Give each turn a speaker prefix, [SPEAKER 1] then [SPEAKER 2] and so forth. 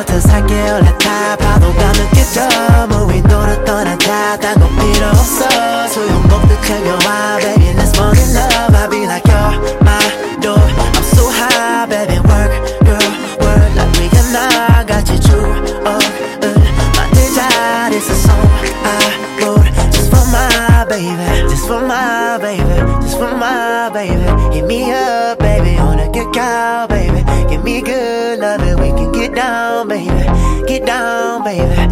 [SPEAKER 1] 곁에 살게 올라타 파도가 느껴져 우리 너를 떠나자 딴 건 필요 없어 소용없듯 챙겨와 baby let's fall in love I'll be like you're my door I'm so high baby work girl work like we can 나 같이 추억을 만들자 This is a song I wrote just for my baby just for my baby just for my baby hit me up baby wanna get out baby give me good love and we can get down baby